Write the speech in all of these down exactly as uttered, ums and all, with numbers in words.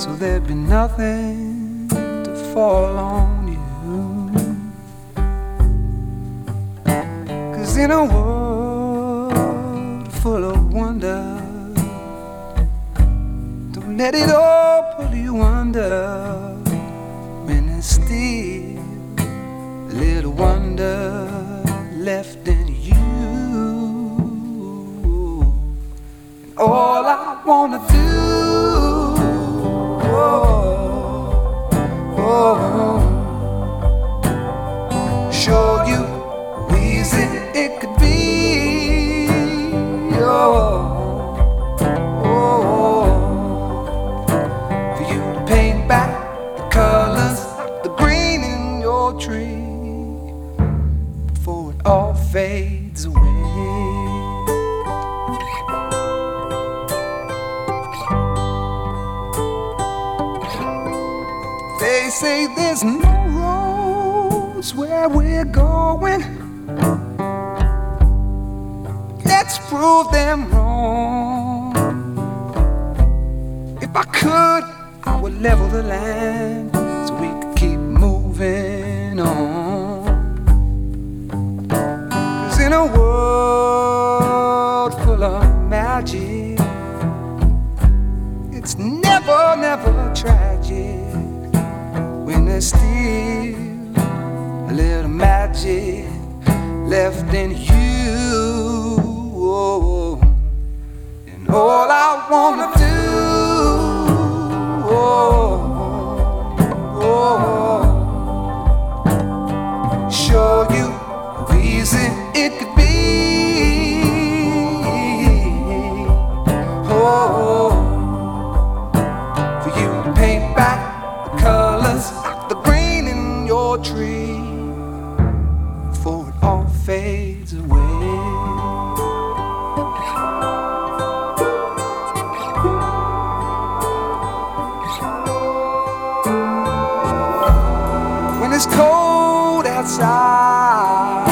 so there'd be nothing to fall on you. 'Cause in a world full of wonder, don't let it all pull you under, when there's still a little wonder left in you. And all I wanna do, oh, oh, show you easy it could be, oh, oh, for you to paint back the colors, the green in your tree, before it all fades away. They say there's no roads where we're going. Let's prove them wrong. If I could, I would level the land so we could keep moving on. 'Cause in a world full of magic, it's never, never tragic when there's still a little magic left in you. And all I wanna do, oh, oh, show you how easy it could be, oh, for you to paint back the colors, the green in your tree, before it all fades away. When it's cold outside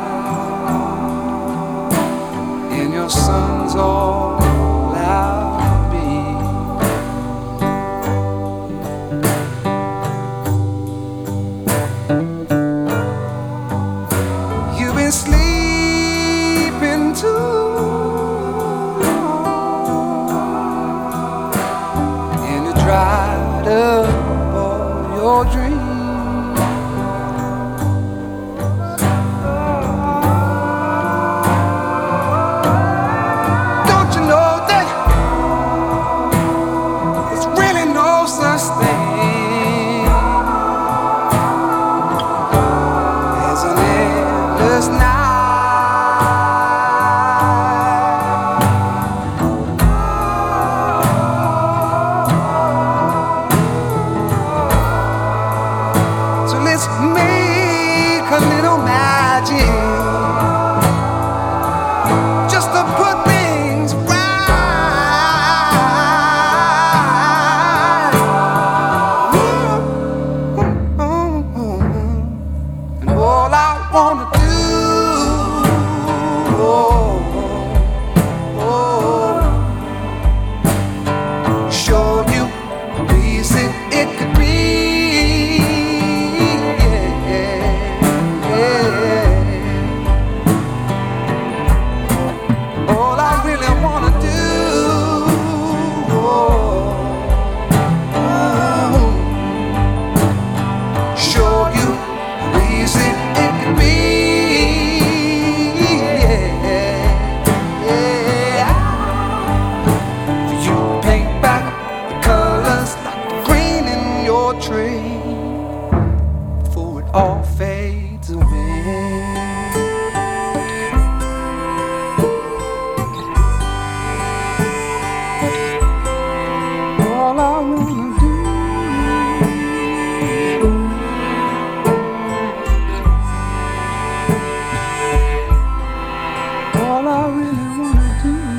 and your sun's all out beam, you've been sleeping too long, and you dried up all your dreams. Make a little magic just to put things right. Ooh, ooh, ooh, ooh. And all I wanna do, oh, oh, show you how easy it could be. Before it all fades away. All I wanna do, all I really wanna do.